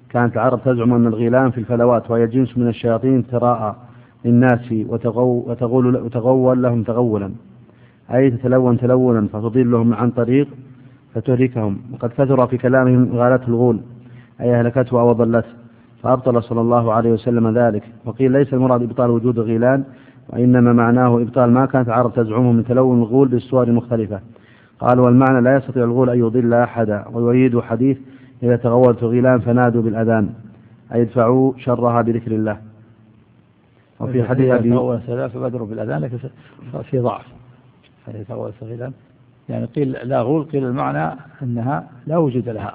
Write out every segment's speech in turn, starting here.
كانت العرب تزعم أن الغيلان في الفلوات وهي جنس من الشياطين تراءى للناس وتغول لهم تغولا، أي تتلون تلونا فتضلهم عن طريق فتهلكهم. وقد كثر في كلامهم غالته الغول أي أهلكته أو ضلته، فأبطل صلى الله عليه وسلم ذلك. وقيل ليس المراد إبطال وجود الغيلان، وإنما معناه إبطال ما كانت العرب تزعمه من تلون الغول بالصور المختلفة. قال والمعنى لا يستطيع الغول أن يضل أحدا. ويريد حديث إذا تغولت الغيلان فنادوا بالأذان أي ادفعوا شرها بذكر الله. وفي حديث أبي تغولت فبدروا بالأذان لكن في ضعف هذه تغولت الغيلان، يعني قيل لا غول، قيل المعنى أنها لا وجود لها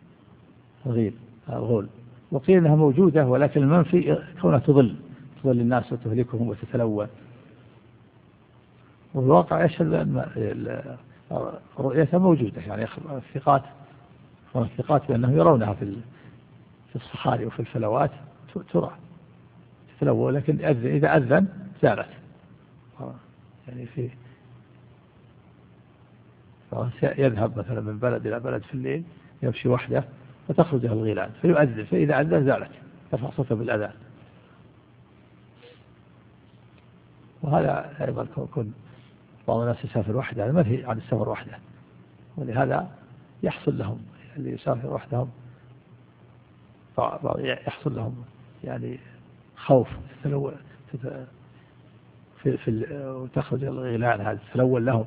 الغول، وقيل أنها موجودة ولكن المنفي كونها تضل الناس وتهلكهم وتتلون. والواقع يشهد أن رؤيتها موجودة، يعني الثقات بأنهم يرونها في الصحاري وفي الفلوات ترى تتلون، لكن إذا أذن زالت، يعني يذهب مثلا من بلد إلى بلد في الليل يمشي وحده فتخرج له الغيلان فيؤذن، فإذا أذن زالت يرفع صوته بالأذان. وهذا أيضا يكون بعض الناس يسافر وحده، هذا منهي عن السفر وحده، ولهذا يحصل لهم اللي يسافر وحدهم يحصل لهم يعني خوف وتخرج الغيلان هذا تتلون لهم.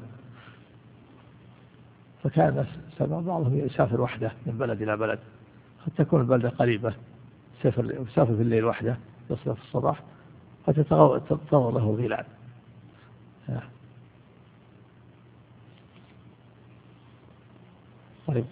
فكان الناس بعضهم يسافر وحده من بلد إلى بلد، قد تكون البلدة قريبة يسافر في الليل وحده يصل في الصباح قد تتطور له الغيلان. طيب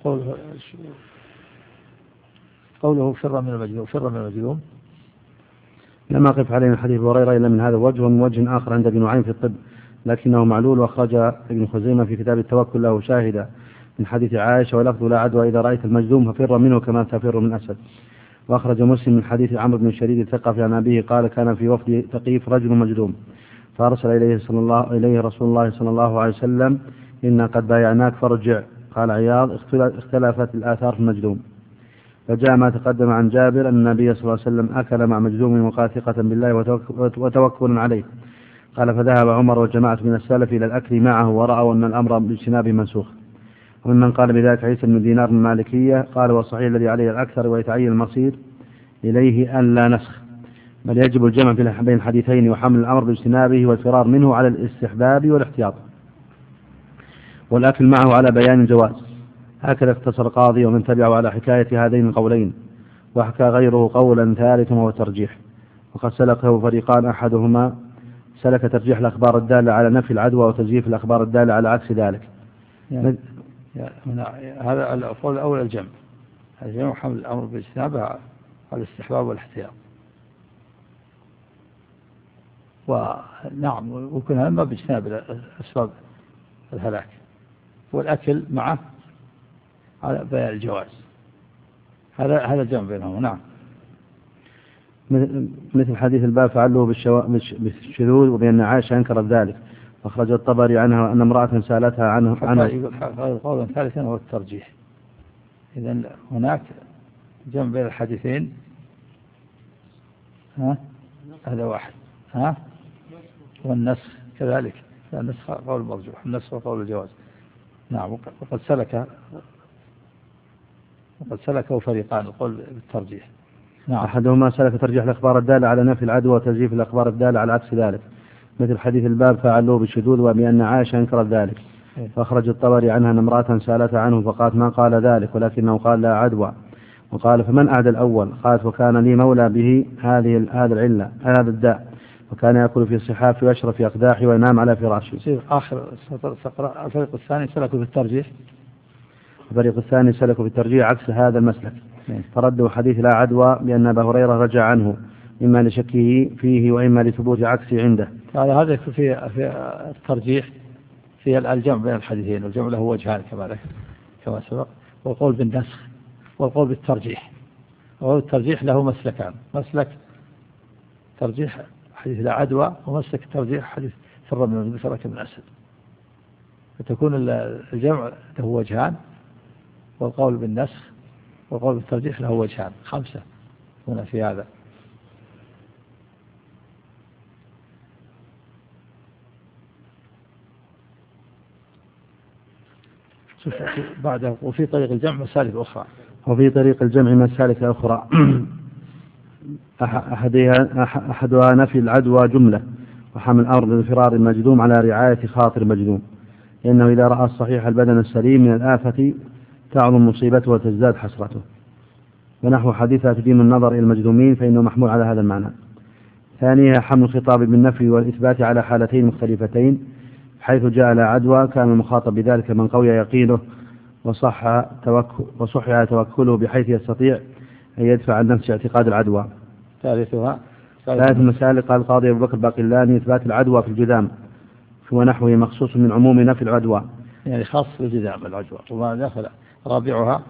قوله فر من المجذوم لم أقف عليه من حديث هريرة إلا من هذا الوجه ومن وجه آخر عند ابن نعيم في الطب، لكنه معلول. وأخرج ابن خزيمة في كتاب التوكل له شاهدا من حديث عائشة ولفظ لا عدوى إذا رأيت المجذوم ففر منه كما تفر من أسد. وأخرج مسلم من حديث عمرو بن شريد الثقفي عن أبيه قال كان في وفد ثقيف رجل مجذوم فأرسل إليه رسول الله صلى الله عليه وسلم إنا قد بايعناك فارجع. قال عياض اختلفت الآثار في المجذوم، فجاء ما تقدم عن جابر أن النبي صلى الله عليه وسلم أكل مع مجذوم وقاثقة بالله وتوكل عليه. قال فذهب عمر وجماعة من السلف إلى الأكل معه ورأوا أن الأمر باجتنابه منسوخ. ومن قال بذلك عيسى بن دينار من المالكية قال والصحيح الذي عليه الأكثر ويتعين المصير إليه أن لا نسخ، بل يجب الجمع بين الحديثين وحمل الأمر باجتنابه والفرار منه على الاستحباب والاحتياط، والأكل معه على بيان الجواز. هكذا اختصر القاضي ومن تبعه على حكاية هذين القولين، وحكى غيره قولا ثالثا وهو الترجيح. وقد سلكه فريقان أحدهما سلك ترجيح الأخبار الدالة على نفي العدوى وتزييف الأخبار الدالة على عكس ذلك. هذا القول الأول الجمع حمل الأمر باجتنابه على الاستحباب والاحتياط. ونعم وكن هذا ما باجتناب أسباب الهلاك، والأكل معه على بيان الجواز. هذا الجمع بينهم. نعم. مثل حديث الباب فعله بالشذوذ وبأن عائشة أنكرت ذلك، أخرج الطبري عنها أن امرأة سألتها عنه قولا ثالثا هو الترجيح. إذن هناك جمع بين الحديثين. هذا واحد. والنسخ كذلك، النسخ قول مرجوح، النسخ وقول الجواز. نعم. وقد سلكه فريقان القول بالترجيح. نعم. أحدهما سلك ترجيح الأخبار الدالة على نفي العدوى وتزييف الأخبار الدالة على عكس ذلك، مثل حديث الباب فعلوه بالشذوذ وبأن عائشة أنكرت ذلك. فأخرج الطبري عنها أن امرأة سألتها عنه فقالت ما قال ذلك ولكنه قال لا عدوى. وقال فمن أعدى الأول؟ قالت وكان لي مولى به هذا الداء، وكان يأكل في صحافي ويشرب في أقداحي وينام على فراشي. آخر الفريق الثاني سلكوا بالترجيح. الفريق الثاني سلكوا بالترجيح عكس هذا المسلك، فردوا حديث لا عدوى بأن أبا هريرة رجع عنه إما لشكه فيه وإما لثبوت عكسه عنده. هذا في الترجيح في الجمع بين الحديثين، والجمع له وجهان كما سبق، والقول بالنسخ والقول بالترجيح. والترجيح له مسلكان، مسلك ترجيح حديث لا عدوى ومسلك ترجيح حديث فر من بشرك من أسد. فتكون الجمع له وجهان، والقول بالنسخ والقول بالترجيح له وجهان، 5 هنا في هذا. بعده وفي طريق الجمع مسالك أخرى. وفي طريق الجمع مسالك أخرى أحدها نفي العدوى جملة وحمل الأمر بانفراد المجذوم على رعاية خاطر مجذوم، لأنه إذا رأى الصحيح البدن السليم من الآفة تعظم مصيبته وتزداد حسرته، ونحو حديثها تدين النظر إلى المجذومين فإنه محمول على هذا المعنى. ثانيها حمل الخطاب بالنفي والإثبات على حالتين مختلفتين، حيث جاء لا عدوى كان المخاطب بذلك من قوي يقينه وصح توكله بحيث يستطيع أن يدفع عن نفسه اعتقاد العدوى. ثالث المسائل قال القاضي أبو بكر باقلاني إثبات العدوى في الجذام ونحوه مخصوص من عموم نفي العدوى، يعني خاص بالجذام العدوى. وما دخل رابع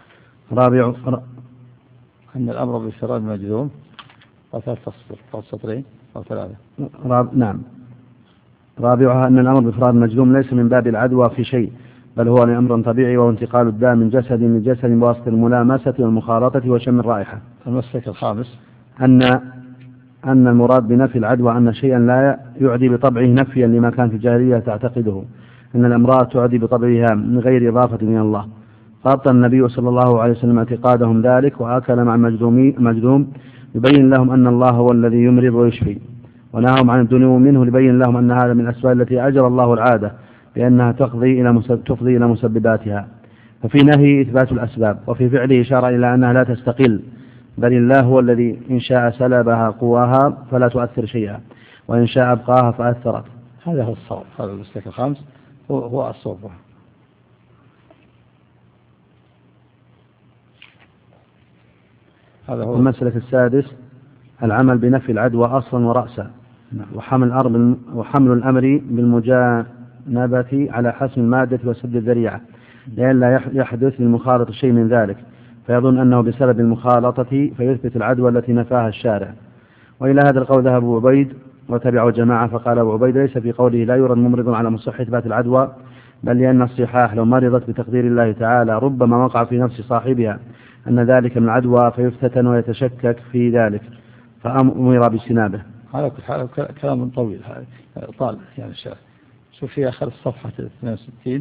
أن الأمر بانفراد المجذوم وثلاث سطرين أو 3. نعم. رابعها أن الأمر بإفراد المجذوم ليس من باب العدوى في شيء، بل هو لأمر طبيعي وهو انتقال الدم من جسد لجسد بواسطة الملامسة والمخالطة وشم الرائحة. المسلك الخامس أن المراد بنفي العدوى أن شيئا لا يعدي بطبعه نفيا لما كان في الجاهلية تعتقده أن الأمراض تعدي بطبعها من غير إضافة من الله، فأبطل النبي صلى الله عليه وسلم اعتقادهم ذلك وأكل مع المجذوم يبين لهم أن الله هو الذي يمرض ويشفي، ونهاهم عن الدنو منه لبين لهم أن هذا من الأسباب التي أجرى الله العادة بأنها تفضي إلى مسبباتها. ففي نهي إثبات الأسباب، وفي فعله إشارة إلى أنها لا تستقل، بل الله هو الذي إن شاء سلبها قواها فلا تؤثر شيئا، وإن شاء أبقاها فأثرت. هذا هو الصواب. هذا المسلك الخامس هو الصواب. هذا هو المسلك السادس العمل بنفي العدوى أصلا ورأسا، وحمل الأمر بالمجانبة على حسم المادة وسد الذريعة، لئلا يحدث للمخالط شيء من ذلك فيظن أنه بسبب المخالطة فيثبت العدوى التي نفاها الشارع. وإلى هذا القول ذهب أبو عبيد وتبعه جماعة، فقال أبو عبيد ليس في قوله لا يرد ممرض على مصح إثبات العدوى، بل لأن الصحاح لو مرضت بتقدير الله تعالى ربما وقع في نفس صاحبها أن ذلك من العدوى فيفتتن ويتشكك في ذلك فأمر باجتنابه. هذا كلام طويل طال يعني شوف في آخر الصفحة 62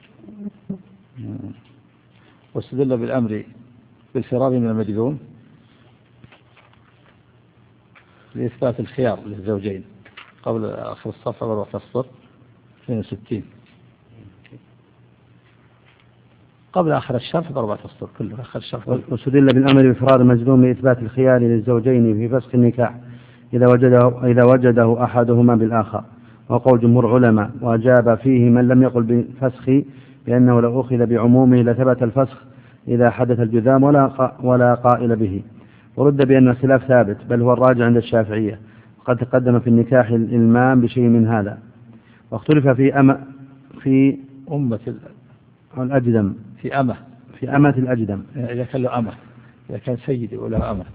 واستدل بالأمر بالفرار من المجذوم لإثبات الخيار للزوجين قبل آخر الصفحة والوقت السطر 62 قبل آخر الشرح ضربات السطر كله آخر الشرح. واستدل بالأمر بإفراد المجذوم لإثبات الخيار للزوجين في فسخ النكاح إذا وجده أحدهما بالآخر، وقول جمهور علماء وأجاب فيه من لم يقل بالفسخ لأنه لو أخذ بعمومه لثبت الفسخ إذا حدث الجذام ولا قائل به، ورد بأن الخلاف ثابت بل هو الراجع عند الشافعية، وقد تقدم في النكاح الإلمام بشيء من هذا. واختلف في أمة الأجدم في أمة الأجدم إذا كان له أمة، إذا كان سيدي ولا أمة.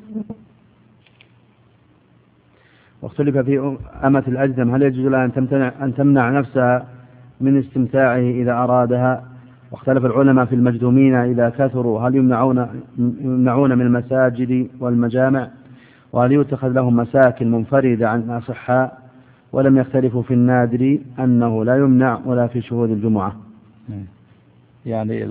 واختلف في أمة الأجدم هل يجوز لها أن تمنع نفسها من استمتاعه إذا أرادها. واختلف العلماء في المجذومين إذا كثروا هل يمنعون من المساجد والمجامع، وهل يتخذ لهم مساكن منفردة عن الأصحاء، ولم يختلفوا في النادر أنه لا يمنع ولا في شهود الجمعة. يعني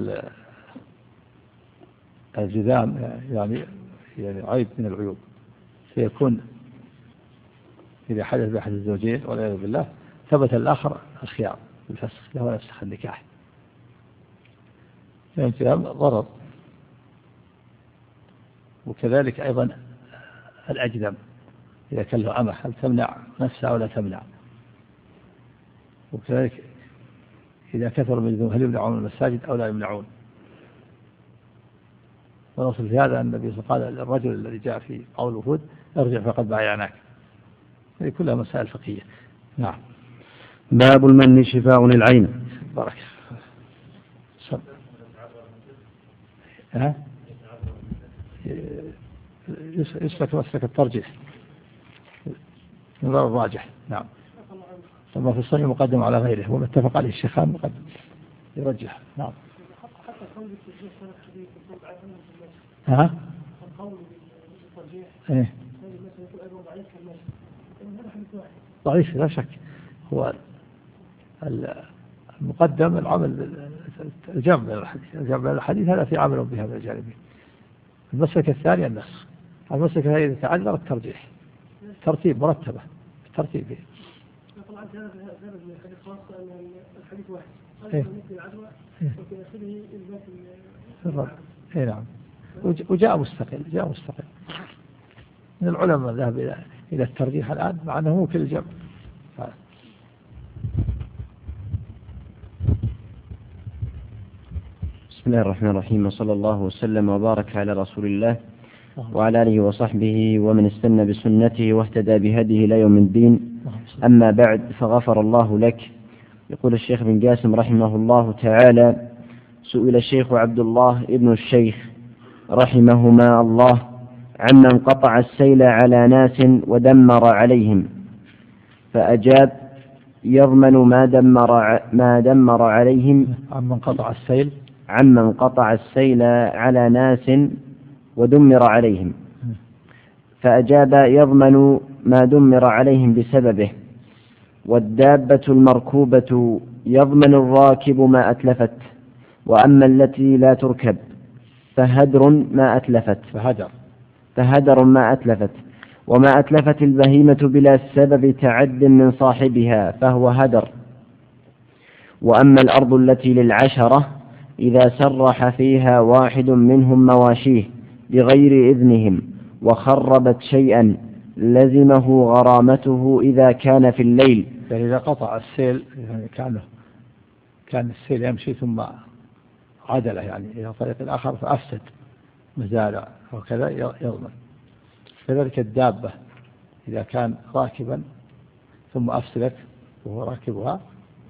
الجذام يعني عيب من العيوب، فيكون إذا حدث بأحد الزوجين والعياذ بالله ثبت الآخر الخيار بالفسخ له يفسخ النكاح، الجذام ضرر. وكذلك أيضا الأجدم إذا كان له أمة هل تمنع نفسها ولا تمنع. وكذلك إذا كثر المجذوم هل يمنعون المساجد أو لا يمنعون. ونصل في هذا أن النبي صلى الله عليه وسلم قال الرجل الذي جاء في قول وفود ارجع فقد بايعناك. هذه كلها مسائل فقهية. نعم. باب المن شفاء للعين. بارك. يسلك مسلك الترجيح من باب الراجح. نعم. ثم في الصحيح مقدم على غيره وما اتفق عليه الشيخان مقدم يرجح. نعم. ها؟ إيه؟ ضعيف لا شك. هو المقدم العمل الجمع بين الحديث هذا في عمل بها من الجانبين. المسلك الثاني النسخ. المسلك الثاني إذا تعذر الترجيح، ترتيب مرتبة الترتيب. طبعا هذا الحديث خاص الحديث واحد. إيه؟ إيه نعم. وجاء مستقل من العلماء ذهب إلى الترجيح الآن مع أنه مو كل جمع. بسم الله الرحمن الرحيم، وصلى الله وسلم وبارك على رسول الله وعلى آله وصحبه ومن استنى بسنته واهتدى بهديه إلى يوم الدين. أما بعد، فغفر الله لك. يقول الشيخ بن قاسم رحمه الله تعالى: سئل الشيخ عبد الله ابن الشيخ رحمهما الله عمن قطع السيل على ناس ودمر عليهم، فأجاب: يضمن ما دمر عليهم. عمن قطع السيل على ناس ودمر عليهم، فأجاب: يضمن ما دمر عليهم بسببه. والدابة المركوبة يضمن الراكب ما أتلفت، وأما التي لا تركب فهدر ما أتلفت، وما أتلفت البهيمة بلا سبب تعد من صاحبها فهو هدر. وأما الأرض التي للعشرة إذا سرح فيها واحد منهم مواشيه بغير إذنهم وخربت شيئا لزمه غرامته إذا كان في الليل. يعني إذا قطع السيل يعني كان السيل يمشي ثم عدله يعني إلى طريق آخر فأفسد مزارع وكذا يضمن. كذلك الدابة إذا كان راكبا ثم أفسدت وهو راكبها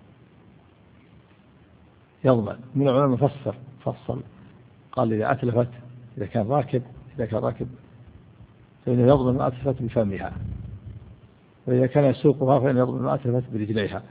يضمن. من العلماء فصل قال إذا أتلفت إذا كان راكب فإنه يضمن ما أتلفت بفمها، وإذا كان يسوقها فإنه يضمن ما أتلفت برجليها.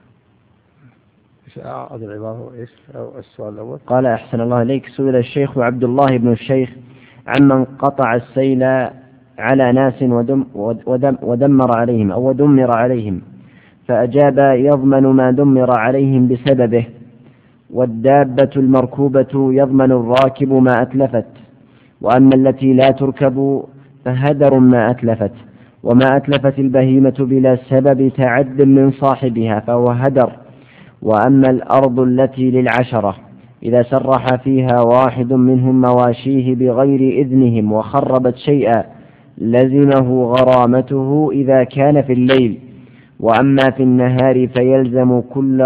هذا العبارة وإيش السؤال الأول؟ قال: أحسن الله إليك. سئل الشيخ عبد الله بن الشيخ عمن قطع السيل على ناس ودمر عليهم أو ودمر عليهم، فأجاب: يضمن ما دمر عليهم بسببه. والدابة المركوبة يضمن الراكب ما أتلفت، وأما التي لا تركب فهدر ما أتلفت، وما أتلفت البهيمة بلا سبب تعد من صاحبها فهو هدر. وأما الأرض التي للعشرة إذا سرح فيها واحد منهم مواشيه بغير إذنهم وخربت شيئا لزمه غرامته إذا كان في الليل. وأما في النهار فيلزم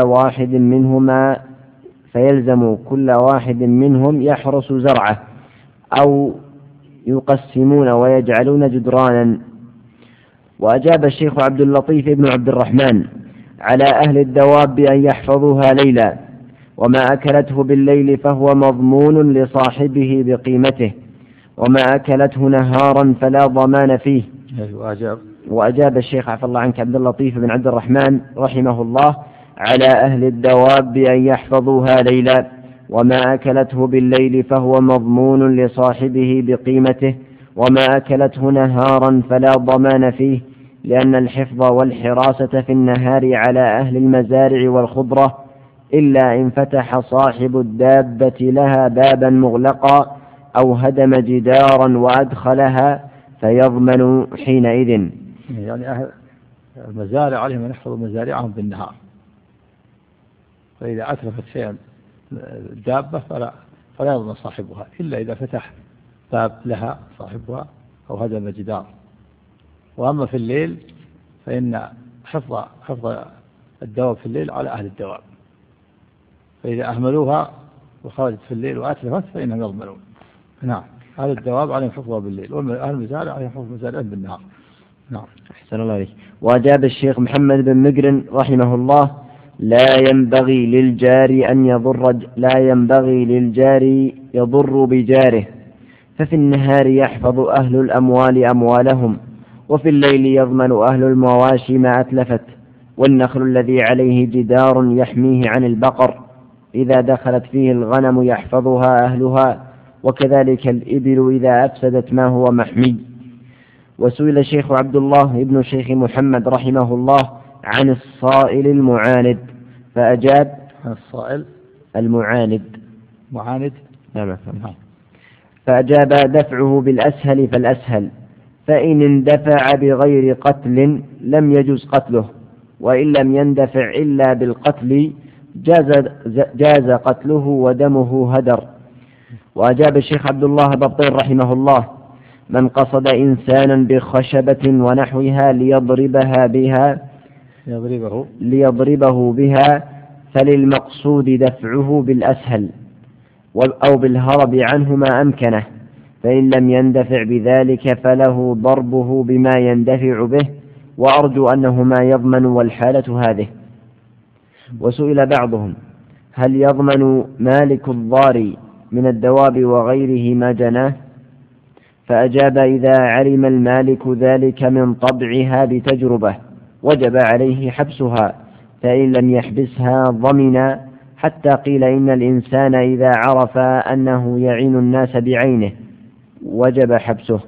كل واحد منهم يحرس زرعه أو يقسمون ويجعلون جدرانا. وأجاب الشيخ عبد اللطيف بن عبد الرحمن على أهل الدواب بأن يحفظوها ليلا، وما أكلته بالليل فهو مضمون لصاحبه بقيمته، وما أكلته نهارا فلا ضمان فيه. وأجاب الشيخ عفى الله عنك عبد اللطيف بن عبد الرحمن رحمه الله على أهل الدواب بأن يحفظوها ليلا، وما أكلته بالليل فهو مضمون لصاحبه بقيمته، وما أكلته نهارا فلا ضمان فيه، لأن الحفظ والحراسة في النهار على أهل المزارع والخضرة، إلا إن فتح صاحب الدابة لها بابا مغلقا أو هدم جدارا وأدخلها فيضمن حينئذ. يعني أهل المزارع عليهم أن يحفظوا مزارعهم بالنهار، فإذا أتلفت شيئا الدابة فلا يضمن صاحبها إلا إذا فتح باب لها صاحبها أو هدم جدار. وأما في الليل فإن حفظ الدواب في الليل على أهل الدواب، فإذا أهملوها وخرجت في الليل وأتلفت فإنهم يضمنون. نعم، أهل الدواب عليهم حفظها بالليل، وأهل المزارع عليهم حفظ مزارعهم بالنهار. نعم. أحسن الله عليك. وأجاب الشيخ محمد بن مقرن رحمه الله: لا ينبغي للجار يضر بجاره، ففي النهار يحفظ أهل الأموال أموالهم، وفي الليل يضمن أهل المواشي ما أتلفت، والنخل الذي عليه جدار يحميه عن البقر إذا دخلت فيه الغنم يحفظها أهلها، وكذلك الإبل إذا أفسدت ما هو محمي. وسئل الشيخ عبد الله ابن الشيخ محمد رحمه الله عن الصائل المعاند فأجاب الصائل المعاند معاند نعم. فأجاب دفعه بالأسهل فالأسهل، فإن اندفع بغير قتل لم يجوز قتله، وإن لم يندفع إلا بالقتل جاز قتله ودمه هدر. وأجاب الشيخ عبد الله ببطين رحمه الله من قصد إنسانا بخشبة ونحوها ليضربه بها فللمقصود دفعه بالأسهل أو بالهرب عنه ما أمكنه، فإن لم يندفع بذلك فله ضربه بما يندفع به، وأرجو أنه ما يضمن والحالة هذه. وسئل بعضهم هل يضمن مالك الضار من الدواب وغيره ما جناه؟ فأجاب إذا علم المالك ذلك من طبعها بتجربة وجب عليه حبسها، فإن لم يحبسها ضمن، حتى قيل إن الإنسان إذا عرف أنه يعين الناس بعينه وجب حبسه.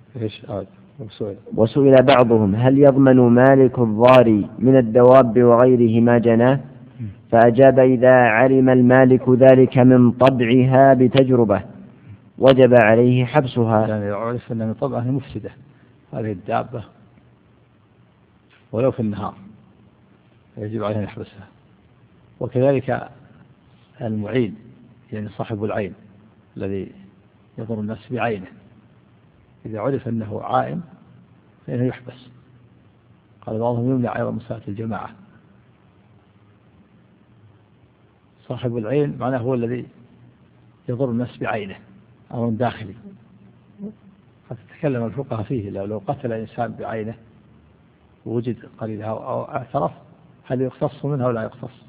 وسئل بعضهم هل يضمن مالك الضار من الدواب وغيره ما جناه؟ فأجاب إذا علم المالك ذلك من طبعها بتجربة وجب عليه حبسها. يعني عرف أن طبعها مفسدة هذه الدابة ولو في النهار يجب عليه أن يحبسها. وكذلك المعين يعني صاحب العين الذي يضر الناس بعينه إذا عرف أنه عائن فإنه يحبس. قال بعضهم يمنع أيضا من صلاة الجماعة. صاحب العين معناه هو الذي يضر الناس بعينه أمر داخلي، قد تكلم الفقهاء فيه لو قتل إنسان بعينه ووجد قليلها أو اعترف هل يختص منها ولا يختص؟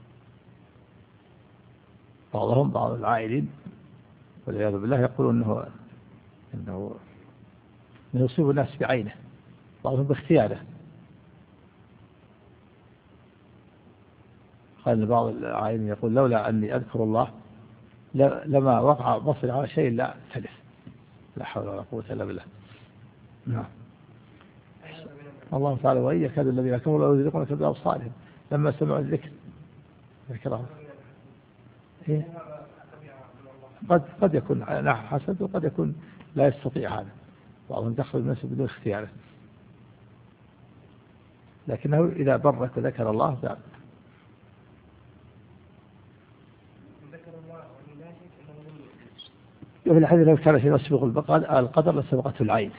بعض العائلين والعياذ بالله يقولون إنه يصيب الناس بعينه، بعضهم باختياره. قال بعض العائلين يقول لولا أني أذكر الله لما وقع بصري على شيء لا تلف، لا حول ولا قوة إلا بالله. نعم. الله تعالى وإن يكاد الذين كفروا يزيغونك بأبصارهم لما سمعوا الذكر ذكرهم. قد يكون حسد وقد يكون لا يستطيع هذا، بعضهم دخل الناس بدون اختياره، لكنه إذا برك وذكر الله ذا. وفي الحديث لو كان شيء يسبق القدر لسبقته العين.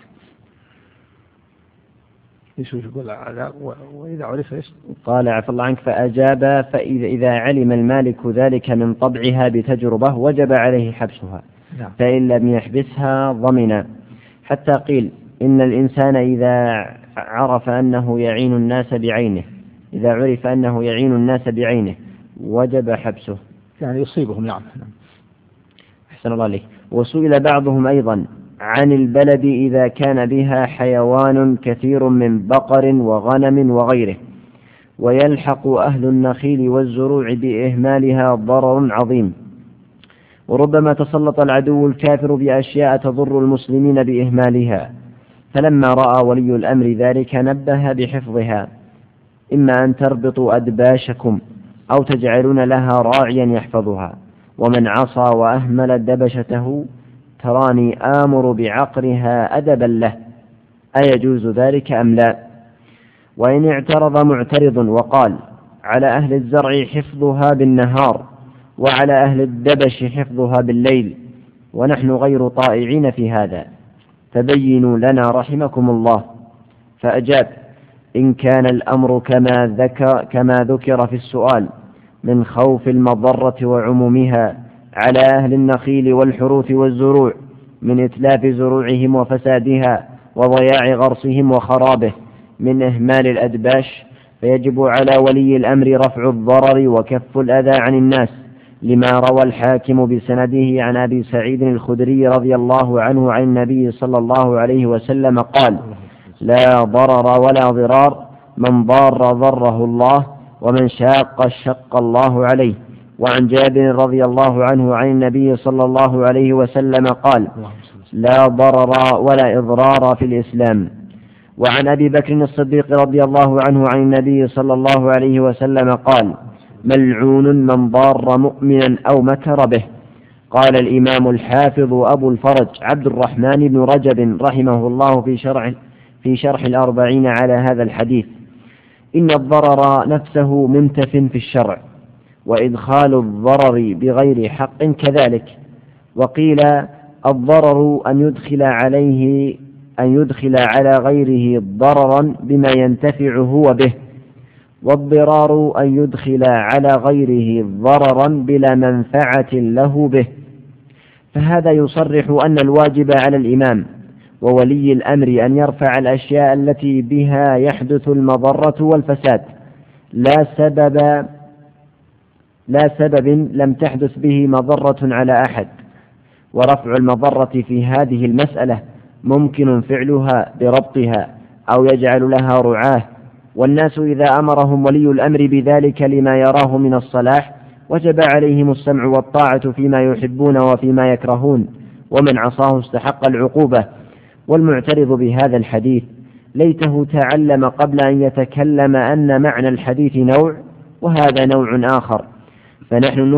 ايش يقول وإذا عرف ايش؟ قال عفى الله عنك فأجاب فإذا علم المالك ذلك من طبعها بتجربة وجب عليه حبسها. نعم. فإن لم يحبسها ضمن، حتى قيل إن الإنسان إذا عرف أنه يعين الناس بعينه إذا عرف أنه يعين الناس بعينه وجب حبسه، يعني يصيبهم. نعم. أحسن الله عليك. وسئل بعضهم أيضا عن البلد إذا كان بها حيوان كثير من بقر وغنم وغيره ويلحق أهل النخيل والزروع بإهمالها ضرر عظيم، وربما تسلط العدو الكافر بأشياء تضر المسلمين بإهمالها، فلما رأى ولي الأمر ذلك نبه بحفظها، إما أن تربطوا أدباشكم أو تجعلون لها راعيا يحفظها، ومن عصى وأهمل دبشته تراني آمر بعقرها أدبا له، أيجوز ذلك أم لا؟ وإن اعترض معترض وقال على أهل الزرع حفظها بالنهار وعلى أهل الدبش حفظها بالليل ونحن غير طائعين في هذا، فبينوا لنا رحمكم الله. فأجاب إن كان الأمر كما ذكر في السؤال من خوف المضرة وعمومها على أهل النخيل والحروث والزروع من إتلاف زروعهم وفسادها وضياع غرسهم وخرابه من إهمال الأدباش، فيجب على ولي الأمر رفع الضرر وكف الأذى عن الناس، لما روى الحاكم بسنده عن أبي سعيد الخدري رضي الله عنه عن النبي صلى الله عليه وسلم قال لا ضرر ولا ضرار، من ضار ضره الله ومن شاق شق الله عليه. وعن جابر رضي الله عنه عن النبي صلى الله عليه وسلم قال: لا ضرر ولا إضرار في الإسلام. وعن أبي بكر الصديق رضي الله عنه عن النبي صلى الله عليه وسلم قال: ملعون من ضار مؤمنا أو مكر به. قال الإمام الحافظ أبو الفرج عبد الرحمن بن رجب رحمه الله في شرح الأربعين على هذا الحديث: إن الضرر نفسه منتف في الشرع، وإدخال الضرر بغير حق كذلك. وقيل الضرر أن يدخل على غيره ضررا بما ينتفع هو به، والضرار أن يدخل على غيره ضررا بلا منفعة له به. فهذا يصرح أن الواجب على الإمام وولي الأمر أن يرفع الأشياء التي بها يحدث المضرة والفساد لا سبب لم تحدث به مضرة على أحد. ورفع المضرة في هذه المسألة ممكن فعلها بربطها أو يجعل لها رعاه، والناس إذا أمرهم ولي الأمر بذلك لما يراه من الصلاح وجب عليهم السمع والطاعة فيما يحبون وفيما يكرهون، ومن عصاه استحق العقوبة. والمعترض بهذا الحديث ليته تعلم قبل أن يتكلم أن معنى الحديث نوع وهذا نوع آخر. فنحن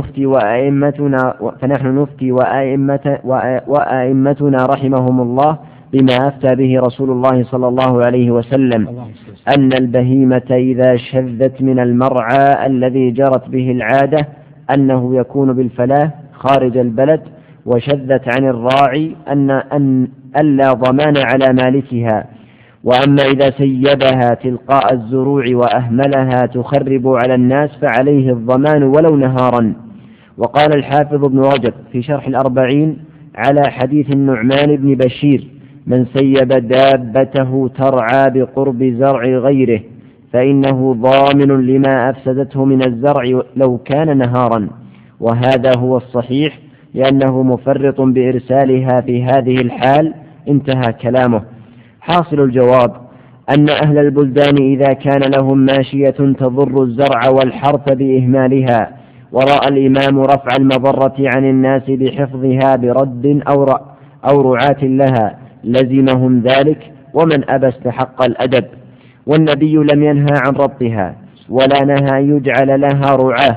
نفتي وأئمتنا رحمهم الله بما أفتى به رسول الله صلى الله عليه وسلم، أن البهيمة إذا شذت من المرعى الذي جرت به العادة أنه يكون بالفلاة خارج البلد، وشذت عن الراعي أن ألا ضمان على مالكها. وأما إذا سيبها تلقاء الزروع وأهملها تخرب على الناس فعليه الضمان ولو نهارا. وقال الحافظ ابن رجب في شرح الأربعين على حديث النعمان بن بشير: من سيب دابته ترعى بقرب زرع غيره فإنه ضامن لما أفسدته من الزرع لو كان نهارا. وهذا هو الصحيح، لأنه مفرط بإرسالها في هذه الحال. انتهى كلامه. حاصل الجواب أن أهل البلدان إذا كان لهم ماشية تضر الزرع والحرث بإهمالها، ورأى الإمام رفع المضرة عن الناس بحفظها برد أو رعاة لها لزمهم ذلك، ومن أبى استحق الأدب. والنبي لم ينهى عن ربطها ولا نهى أن يجعل لها رعاه.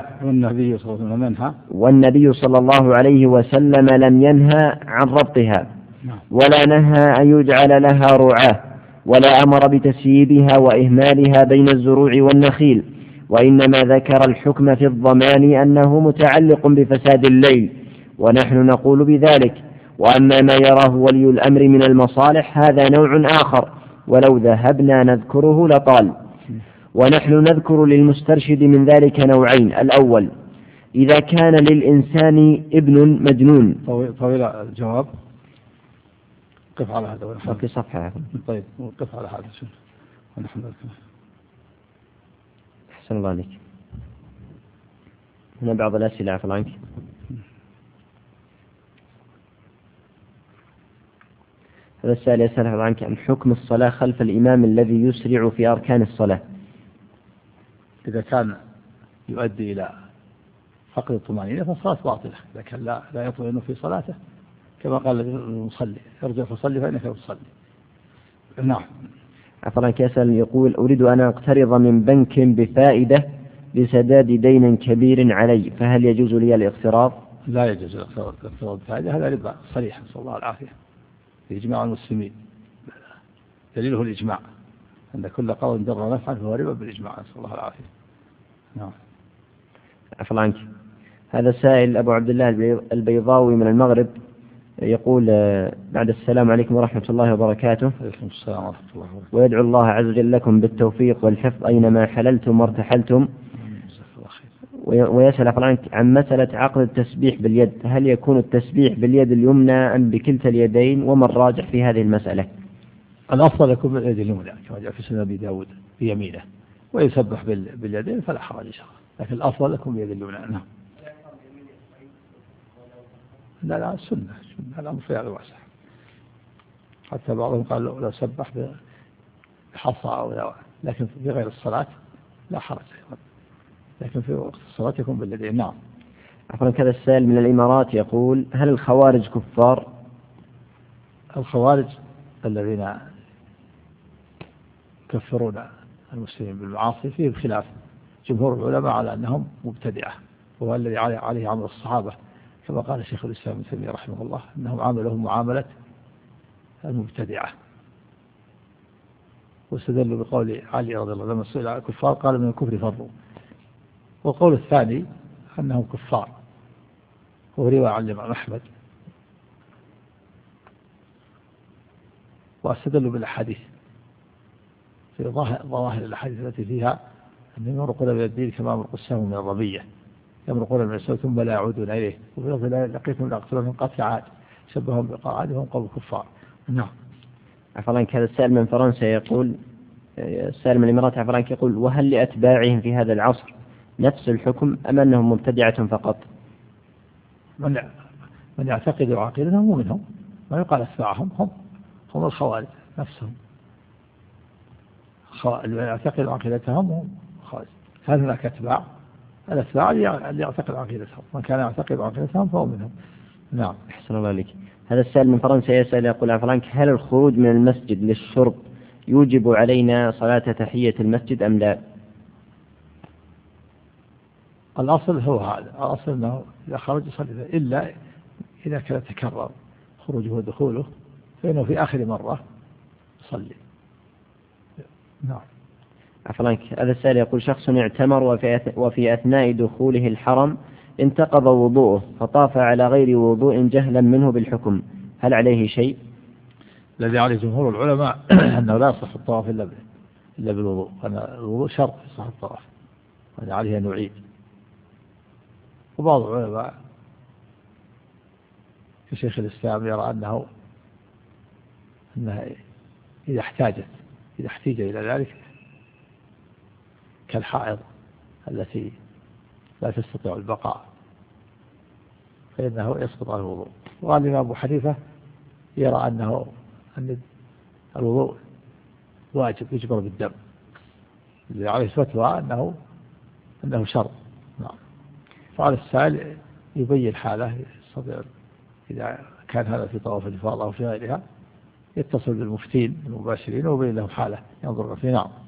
والنبي صلى الله عليه وسلم لم ينهى عن ربطها ولا نهى أن يجعل لها رعاه، ولا أمر بتسييبها وإهمالها بين الزروع والنخيل، وإنما ذكر الحكم في الضمان أنه متعلق بفساد الليل، ونحن نقول بذلك. وأما ما يراه ولي الأمر من المصالح هذا نوع آخر، ولو ذهبنا نذكره لطال. ونحن نذكر للمسترشد من ذلك نوعين: الأول إذا كان للإنسان ابن مجنون. طويل الجواب، قف على هذا في صفحة. طيب قف على هذا شوف ونحن أحسن الله عليك. هنا بعض الأسئلة عفوا عنك. هذا السائل يسأل عنك عن حكم الصلاة خلف الإمام الذي يسرع في أركان الصلاة. إذا كان يؤدي إلى فقد الطمأنينة فالصلاة باطلة، إذا كان لا يطمئن في صلاته كما قال المصلي: ارجع فصلي فإنك تصلي. نعم. عفوا عنك يسأل يقول: أريد أن أقترض من بنك بفائدة لسداد دين كبير علي، فهل يجوز لي الاقتراض؟ لا يجوز الاقتراض بفائدة، هذا ربا صريح، نسأل الله العافية، بإجماع المسلمين، دليله الإجماع أن كل قول ضر نفعا فهو ربا بالإجماع، نسأل الله العافية. نعم. عفوا عنك. هذا سائل أبو عبد الله البيضاوي من المغرب يقول: بعد السلام عليكم ورحمة الله وبركاته. عليكم السلام ورحمة الله وبركاته. ويدعو الله عز وجل لكم بالتوفيق والحفظ أينما حللتم وارتحلتم. ويسأل عن مسألة عقد التسبيح باليد، هل يكون التسبيح باليد اليمنى أم بكلتا اليدين، وما الراجح في هذه المسألة؟ الأفضل يكون باليد اليمنى كما جاء في سنة أبي داود بيمينه، ويسبح باليدين فلا حرج إن شاء الله، لكن الأفضل يكون باليد اليمنى. نعم. لا السنة الأمر في هذا واسع، حتى بعضهم قال لو سبح بحصى أو لكن في غير الصلاة لا حرج، لكن في وقت الصلاة يكون باليدين. نعم. عفوا كذا السائل من الإمارات يقول: هل الخوارج كفار؟ الخوارج الذين يكفرون المسلمين بالمعاصي فيه خلاف جمهور العلماء على أنهم مبتدعة، وهو الذي عليه عمل الصحابة، كما قال شيخ الإسلام ابن تيمية رحمه الله أنهم عاملهم معاملة المبتدعة، واستدلوا بقول علي رضي الله عنه لما سئل عن الكفار قال: من الكفر فروا. والقول الثاني أنهم كفار، هو رواية عن الإمام أحمد، واستدلوا بالأحاديث في ظواهر الأحاديث التي فيها أن يمرقون من الدين كما يمرق السهم من الرمية، يمرقون من السهم ثم لا يعودون إليه، وفي لفظ لقيتهم لأقتلهم قتل عاد شبههم بقاعد وهم قوم كفار. نعم. عفوا كذا السائل من فرنسا يقول، السائل من الإمارات عفوا يقول: وهل لأتباعهم في هذا العصر نفس الحكم أم أنهم مبتدعة فقط؟ من يعتقد عقيدتهم هو منهم، ما يقال أتباعهم هم الخوارج نفسهم، اللي يعتقد عقيدتهم هم خوارج. هل هناك أتباع؟ الأتباع اللي يعتقد عقيدتهم، من كان يعتقد عقيدتهم فهو منهم. نعم. أحسن الله عليك. هذا السائل من فرنسا يسأل يقول: عفوا هل الخروج من المسجد للشرب يوجب علينا صلاة تحية المسجد أم لا؟ الأصل هو هذا، الأصل أنه إذا خرج يصلي، إلا إذا كان تكرر خروجه ودخوله فإنه في آخر مرة يصلي. نعم. عفوا هذا السائل يقول: شخص اعتمر وفي أثناء دخوله الحرم انتقض وضوءه فطاف على غير وضوء جهلا منه بالحكم، هل عليه شيء؟ الذي عليه جمهور العلماء أنه لا يصح الطواف إلا بالوضوء، أن الوضوء شرط يصح الطواف، وأن عليه أن يعيد. وبعض العلماء كشيخ الإسلام يرى أنها إذا احتاج إلى ذلك كالحائض التي لا تستطيع البقاء فإنه يسقط عن الوضوء. وقال الإمام أبو حنيفة يرى أن الوضوء واجب يجبر بالدم، اللي عليه فتوى أنه شرط. نعم. فعلى السائل يبين حاله، يستطيع إذا كان هذا في طواف الإفاضة أو في غيرها يتصل بالمفتين المباشرين ويبين له حاله ينظر فيه. نعم.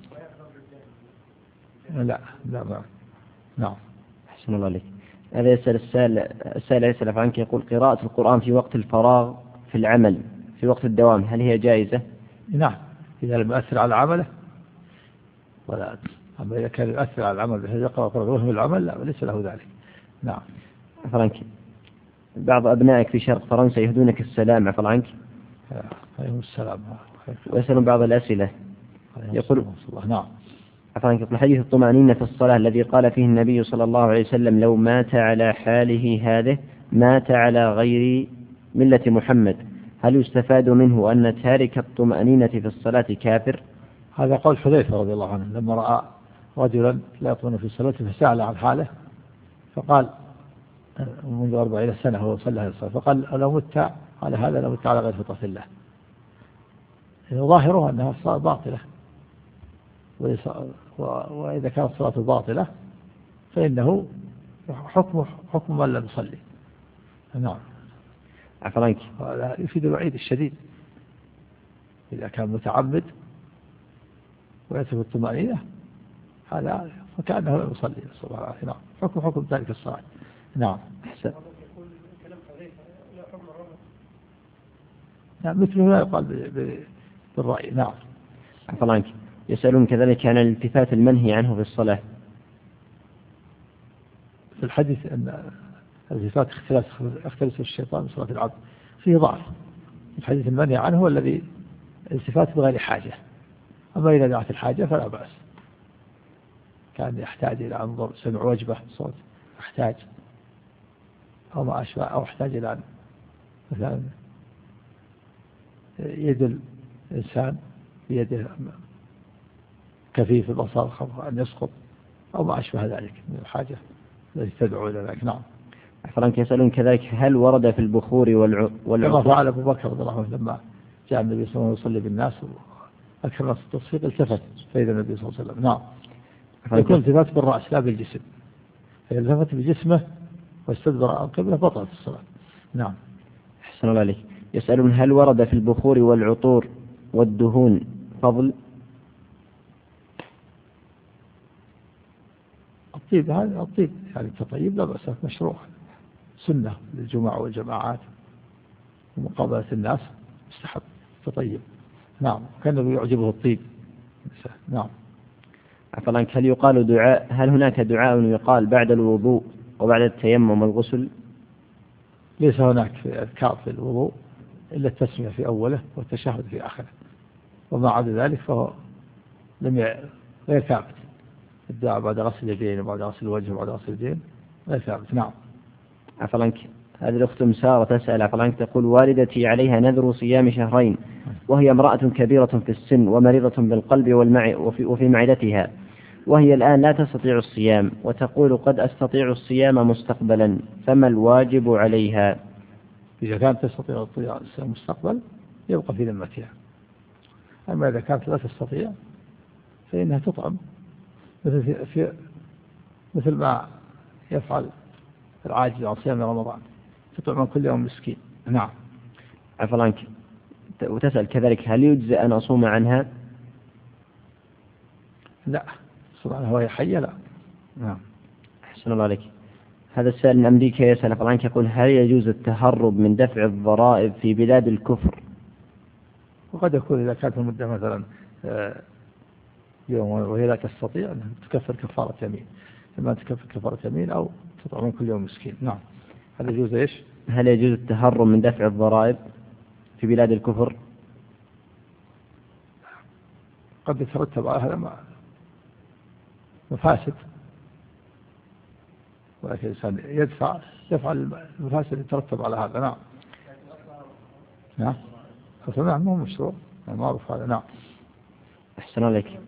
لا. نعم. أحسن الله عليك. هذا يسأل السائل يسأل عنك يقول: قراءة القرآن في وقت الفراغ في العمل في وقت الدوام هل هي جائزة؟ نعم، إذا لم يؤثر على عمله ولا، أما إذا كان يؤثر على العمل بحيث يقرأ القرآن وهم العمل لا، ليس له ذلك. نعم. فرانك، بعض أبنائك في شرق فرنسا يهدونك السلام عفوا عنك. عليهم السلام. ويسألون بعض الأسئلة يقول: نعم. يقول: حديث الطمأنينة في الصلاة الذي قال فيه النبي صلى الله عليه وسلم: لو مات على حاله هذه مات على غير ملة محمد، هل يستفاد منه أن تارك الطمأنينة في الصلاة كافر؟ هذا قول حذيفة رضي الله عنه لما رأى رجلا لا يطمئن في صلاته فسأل عن حاله فقال منذ 40 سنة هو صلى هذه الصلاة، فقال: لو مت على هذا لو مت على غير فطرة الله. ظاهرها أنها صلاة باطلة، وإذا كانت صلاة باطلة فإنه حكم من لم يصلي. نعم. عفوا هذا يفيد الوعيد الشديد إذا كان متعمد ويترك الطمأنينة هذا فكأنه لم يصلي. نعم. حكم ذلك الصلاة. نعم. أحسن. نعم، مثله لا يقال بالرأي. نعم. عفوا عنك، يسألون كذلك عن الالتفات المنهي عنه في الصلاة. في الحديث أن الالتفات اختلس الشيطان من صلاة العبد فيه ضعف. الحديث المنهي عنه هو الذي التفات بغير حاجة، أما إذا دعت الحاجة فلا بأس. كان يحتاج إلى أنظر سمع وجبة صوت يحتاج أو ما أشبه، أو يحتاج إلى مثلا يد الإنسان بيده كفيف البصر خاف أن يسقط أو ما أشبه ذلك من الحاجة التي تدعو إلى ذلك. نعم. فرانك يسألون كذلك: هل ورد في البخور كما فعل أبو بكر رضي الله عنه لما جاء النبي صلى الله عليه وسلم يصلي بالناس أكثر الناس التصفيق التفت فإذا النبي صلى الله عليه وسلم. نعم. يكون التفات بالرأس لا بالجسم، فإذا التفت بجسمه واستدبر القبلة بطلت الصلاة. نعم. أحسن الله عليك. يسألون هل ورد في البخور والعطور والدهون فضل؟ الطيب هذا الطيب يعني التطيب لا بأس، مشروع سنة للجماعة والجماعات ومقابلة الناس مستحب تطيب. نعم. كان يعجبه الطيب. نعم. عفوا عنك، هل هناك دعاء يقال بعد الوضوء وبعد التيمم والغسل؟ ليس هناك في أذكار في الوضوء إلا التسمية في أوله والتشهد في آخره، وما عدا ذلك فهو غير ثابت. الدعاء بعد غسل اليدين وبعد غسل الوجه وبعد غسل اليدين غير ثابت. نعم. عفوا عنك، هذه الأخت مسارة تسأل عفوا عنك، تقول والدتي عليها نذر صيام شهرين وهي امرأة كبيرة في السن ومريضة بالقلب وفي معدتها، وهي الآن لا تستطيع الصيام وتقول قد أستطيع الصيام مستقبلا، فما الواجب عليها؟ إذا كانت تستطيع الصيام مستقبل يبقى في ذمتها، أما إذا كانت لا تستطيع فإنها تطعم مثل ما يفعل العاجز عن صيام رمضان، تطعم كل يوم مسكين. نعم. عفوا عنك، وتسأل كذلك هل يجزئ أن أصوم عنها؟ لا، سبحانه وهي حية لا. نعم. أحسن الله عليك. هذا السائل من أمريكا يسأل عفوا عنك، يقول هل يجوز التهرب من دفع الضرائب في بلاد الكفر؟ وقد يكون إذا كانت المدة مثلا يوم وهي لا تستطيع أن تكفر كفارة يمين، إما تكفر كفارة يمين أو تطعم كل يوم مسكين. نعم. هل يجوز إيش؟ هل يجوز التهرب من دفع الضرائب في بلاد الكفر؟ قد يترتب على هذا مفاسد، ولكن الإنسان يدفع المفاسد اللي يترتب على هذا. نعم. نعم. نعم، مو مشروع معروف هذا. نعم. أحسن عليك.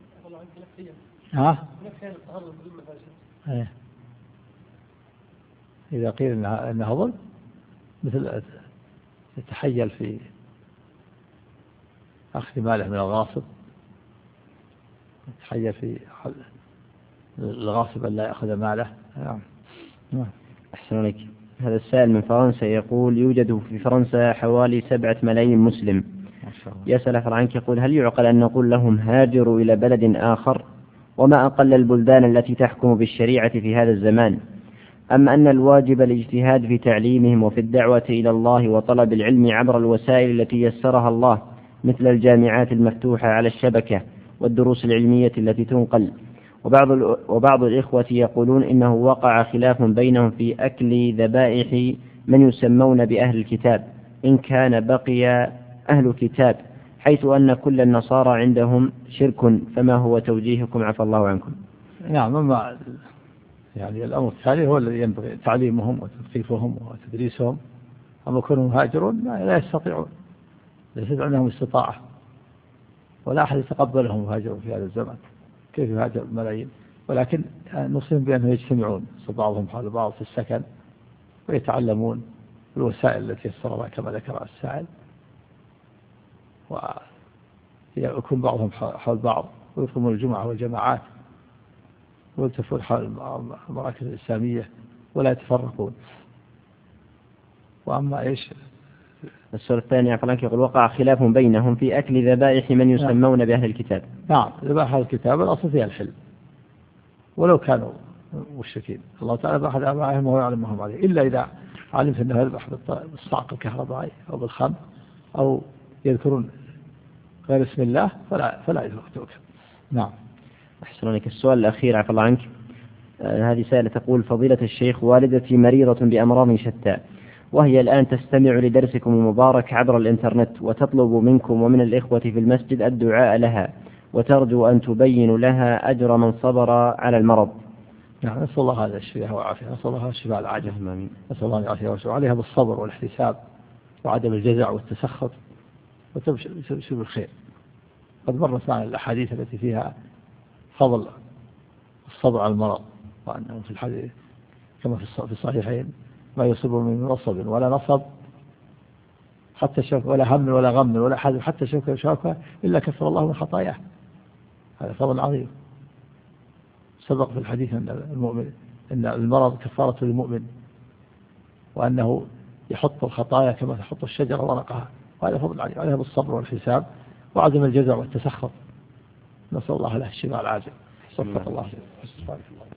إيه. إذا قيل إنها ظلم مثل يتحيل في أخذ ماله من الغاصب، يتحيل في الغاصب أن لا يأخذ ماله. نعم. أحسن عليك. هذا السائل من فرنسا يقول يوجد في فرنسا حوالي 7 ملايين مسلم. يسأل عنك، يقول هل يعقل أن نقول لهم هاجروا إلى بلد آخر؟ وما أقل البلدان التي تحكم بالشريعة في هذا الزمان؟ أم أن الواجب الاجتهاد في تعليمهم وفي الدعوة إلى الله وطلب العلم عبر الوسائل التي يسرها الله، مثل الجامعات المفتوحة على الشبكة والدروس العلمية التي تنقل؟ وبعض الإخوة يقولون إنه وقع خلاف بينهم في أكل ذبائح من يسمون بأهل الكتاب، إن كان بقي أهل كتاب، حيث أن كل النصارى عندهم شرك، فما هو توجيهكم عفى الله عنكم؟ نعم. أما يعني الأمر الثاني هو الذي ينبغي تعليمهم وتثقيفهم وتدريسهم. أما كونهم هاجرون لا يستطيعون، ليس عندهم استطاعة ولا أحد يتقبلهم وهاجروا في هذا الزمان، كيف يهاجر الملايين؟ ولكن نصيب بأنهم يجتمعون بعضهم حول بعض في السكن ويتعلمون الوسائل التي يسرها كما ذكر السائل، ويكون بعضهم حول بعض ويقومون الجمعة والجماعات ويلتفون حول المراكز الإسلامية ولا يتفرقون. وأما إيش السؤال الثاني عفوا يقول وقع خلاف بينهم في أكل ذبائح من يسمون بأهل الكتاب. نعم. ذبائح أهل الكتاب الأصل فيها الحل ولو كانوا مشركين. الله تعالى بأحد آبائهم وهو يعلم ما هم عليه، إلا إذا علمت أنه يذبح بالصعق الكهربائي أو بالخمر أو يذكرون غير اسم الله فلا يذكرك. نعم. أحسن عليك. السؤال الأخير عفى الله عنك، هذه سائلة تقول فضيلة الشيخ والدتي مريضة بأمراض شتى، وهي الآن تستمع لدرسكم المبارك عبر الإنترنت، وتطلب منكم ومن الإخوة في المسجد الدعاء لها، وترجو أن تبينوا لها أجر من صبر على المرض. نعم. نسأل الله هذا الشفاء والعافية، نسأل الله الشفاء العاجل، نسأل الله العافية والشفاء عليها بالصبر والاحتساب وعدم الجزع والتسخط وتبشر بالخير. قد مرت معنا الأحاديث التي فيها فضل الصبر على المرض، وأنه في الحديث كما في الصحيحين ما يصيب من نصب ولا نصب حتى شوك ولا هم ولا غم ولا حزن حتى شوكة إلا كفر الله من خطاياه. هذا فضل عظيم. سبق في الحديث أن المرض كفارة للمؤمن وأنه يحط الخطايا كما تحط الشجرة ورقها، وهذا فضل عليه، وعليه بالصبر والحساب وعدم الجزع والتسخط. نسأل الله له الشفاء العاجل. وفق الله.